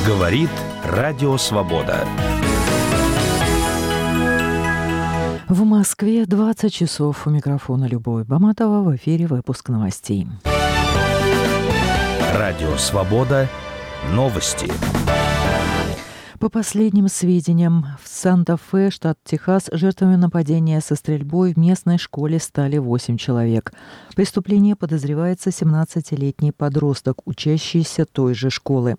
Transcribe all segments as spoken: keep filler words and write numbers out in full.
Говорит Радио Свобода. В Москве двадцать часов. У микрофона Любовь Баматова. В эфире выпуск новостей. Радио Свобода. Новости. По последним сведениям, в Санта-Фе, штат Техас, жертвами нападения со стрельбой в местной школе стали восемь человек. В преступлении подозревается семнадцатилетний подросток, учащийся той же школы.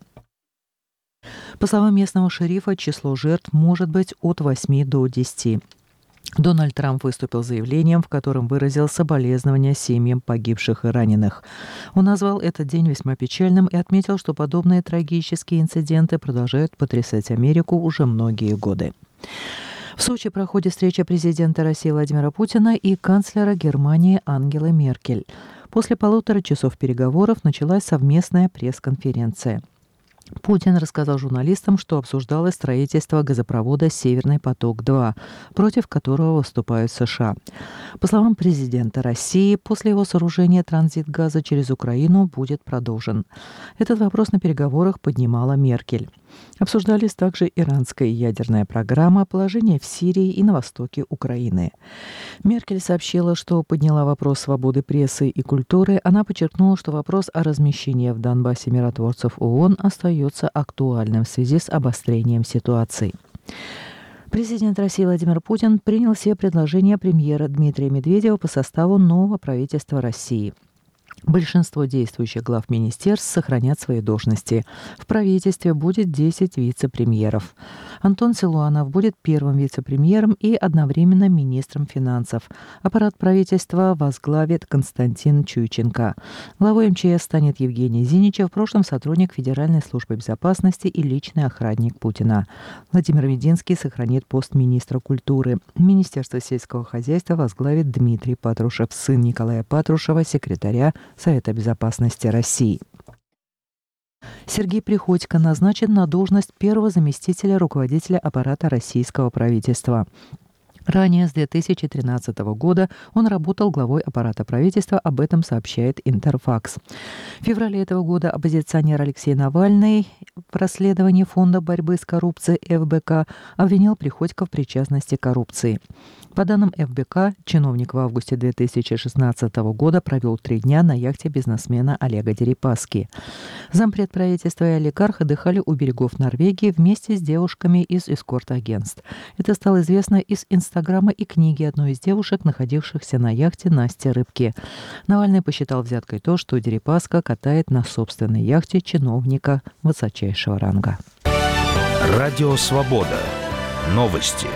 По словам местного шерифа, число жертв может быть от восьми до десяти. Дональд Трамп выступил с заявлением, в котором выразил соболезнования семьям погибших и раненых. Он назвал этот день весьма печальным и отметил, что подобные трагические инциденты продолжают потрясать Америку уже многие годы. В Сочи проходит встреча президента России Владимира Путина и канцлера Германии Ангелы Меркель. После полутора часов переговоров началась совместная пресс-конференция. Путин рассказал журналистам, что обсуждалось строительство газопровода «Северный поток-два», против которого выступают США. По словам президента России, после его сооружения транзит газа через Украину будет продолжен. Этот вопрос на переговорах поднимала Меркель. Обсуждались также иранская ядерная программа, положение в Сирии и на востоке Украины. Меркель сообщила, что подняла вопрос свободы прессы и культуры. Она подчеркнула, что вопрос о размещении в Донбассе миротворцев ООН остается актуальным в связи с обострением ситуации. Президент России Владимир Путин принял все предложения премьера Дмитрия Медведева по составу нового правительства России. Большинство действующих глав министерств сохранят свои должности. В правительстве будет десять вице-премьеров. Антон Силуанов будет первым вице-премьером и одновременно министром финансов. Аппарат правительства возглавит Константин Чуйченко. Главой МЧС станет Евгений Зиничев, в прошлом сотрудник Федеральной службы безопасности и личный охранник Путина. Владимир Мединский сохранит пост министра культуры. Министерство сельского хозяйства возглавит Дмитрий Патрушев, сын Николая Патрушева, секретаря Совета безопасности России. Сергей Приходько назначен на должность первого заместителя руководителя аппарата российского правительства. Ранее, с две тысячи тринадцатого года, он работал главой аппарата правительства, об этом сообщает Интерфакс. В феврале этого года оппозиционер Алексей Навальный в расследовании Фонда борьбы с коррупцией эф бэ ка обвинил Приходько в причастности к коррупции. По данным эф бэ ка, чиновник в августе две тысячи шестнадцатого года провел три дня на яхте бизнесмена Олега Дерипаски. Зампред правительства и олигарх отдыхали у берегов Норвегии вместе с девушками из эскорт-агентств. Это стало известно из Инстаграма и книги одной из девушек, находившихся на яхте Насти Рыбки. Навальный посчитал взяткой то, что Дерипаска катает на собственной яхте чиновника высочайшего ранга. Радио Свобода. Новости.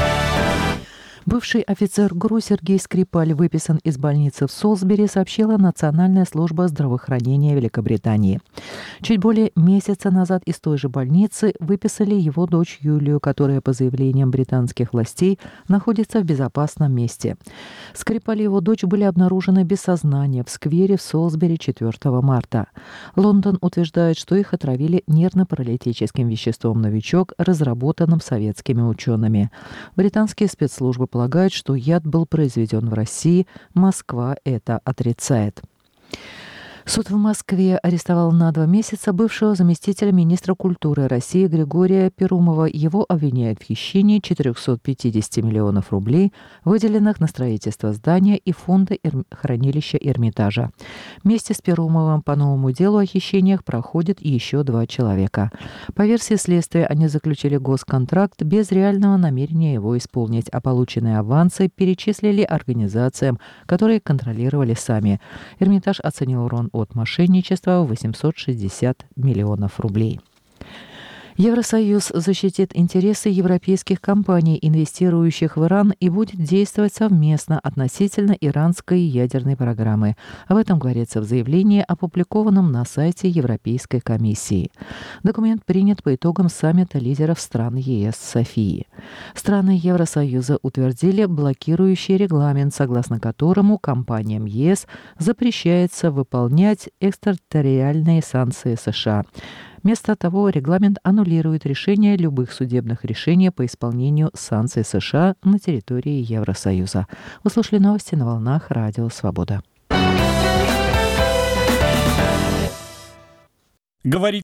Бывший офицер ГРУ Сергей Скрипаль выписан из больницы в Солсбери, сообщила Национальная служба здравоохранения Великобритании. Чуть более месяца назад из той же больницы выписали его дочь Юлию, которая, по заявлениям британских властей, находится в безопасном месте. Скрипаль и его дочь были обнаружены без сознания в сквере в Солсбери четвёртого марта. Лондон утверждает, что их отравили нервно-паралитическим веществом «Новичок», разработанным советскими учеными. Британские спецслужбы полагают, что яд был произведен в России. Москва это отрицает. Суд в Москве арестовал на два месяца бывшего заместителя министра культуры России Григория Перумова. Его обвиняют в хищении четырехсот пятидесяти миллионов рублей, выделенных на строительство здания и фонда Эр... хранилища Эрмитажа. Вместе с Перумовым по новому делу о хищениях проходят еще два человека. По версии следствия, они заключили госконтракт без реального намерения его исполнить, а полученные авансы перечислили организациям, которые контролировали сами. Эрмитаж оценил урон от мошенничества в восемьсот шестьдесят миллионов рублей. Евросоюз защитит интересы европейских компаний, инвестирующих в Иран, и будет действовать совместно относительно иранской ядерной программы. Об этом говорится в заявлении, опубликованном на сайте Европейской комиссии. Документ принят по итогам саммита лидеров стран ЕС в Софии. Страны Евросоюза утвердили блокирующий регламент, согласно которому компаниям ЕС запрещается выполнять экстерриториальные санкции США. Вместо того, регламент аннулирует решения любых судебных решений по исполнению санкций США на территории Евросоюза. Вы слушали новости на волнах Радио Свобода. Говорит